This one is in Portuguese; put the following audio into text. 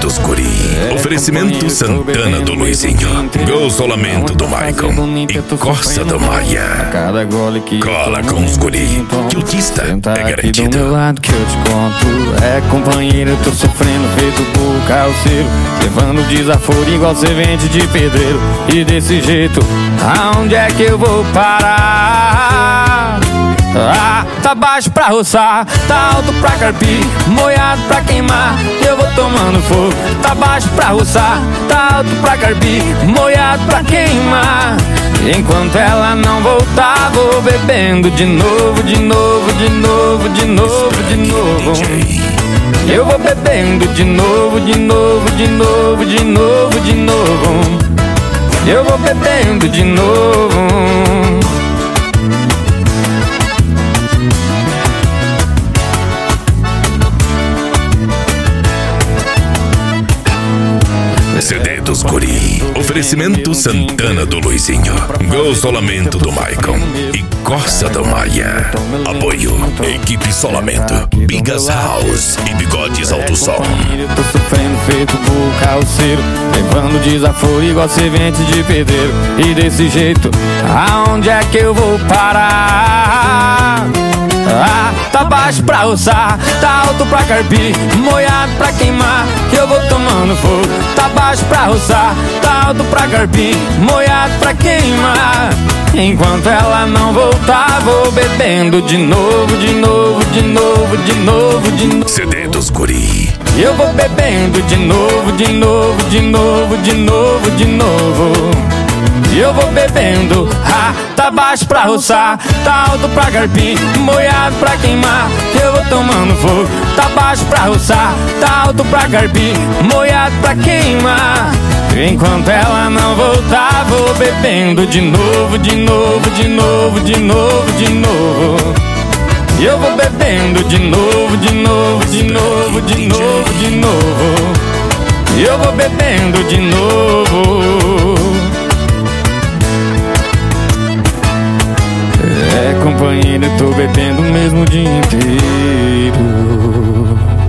dos Guri. Oferecimento Santana do Luizinho, Gossolamento do Maicon e Corsa do Maia. Cola com os Guri, que o Tista é garantido. Do meu lado que eu te conto. É companheiro, eu tô sofrendo feito por calceiro, levando desaforo igual servente de pedreiro. E desse jeito, aonde é que eu vou parar? Ah, tá baixo pra roçar, tá alto pra carpir, molhado pra queimar, eu vou tomando fogo. Tá baixo pra roçar, tá alto pra carpir, molhado pra queimar. Enquanto ela não voltar, vou bebendo de novo, de novo, de novo, de novo, de novo. Eu vou bebendo de novo, de novo, de novo, de novo, de novo. Eu vou bebendo de novo. CD dos Guri. Oferecimento Santana do Luizinho, Gossolamento do Maicon e Corsa do Maia. Apoio Equipe Solamento, Bigas House e Bigodes Alto Som. Tô sofrendo feito por calceiro, levando desaforo igual servente de pedreiro. E desse jeito, aonde é que eu vou parar? Ah, tá baixo pra roçar, tá alto pra carpir, molhado pra queimar, que eu vou tomando fogo. Tá baixo pra roçar, tá alto pra carpir, molhado pra queimar. Enquanto ela não voltar, vou bebendo de novo, de novo, de novo, de novo, de novo. CD dos Guri. Eu vou bebendo de novo, de novo, de novo, de novo, de novo. Eu vou bebendo, ah, tá baixo pra roçar, tá alto pra carpir, molhado pra queimar, eu vou tomando fogo. Tá baixo pra roçar, tá alto pra carpir, molhado pra queimar. Enquanto ela não voltar, vou bebendo de novo, de novo, de novo, de novo, de novo. Eu vou bebendo de novo, de novo, de novo, de novo, de novo. Eu vou bebendo de novo. É companheiro, eu tô bebendo mesmo o dia inteiro.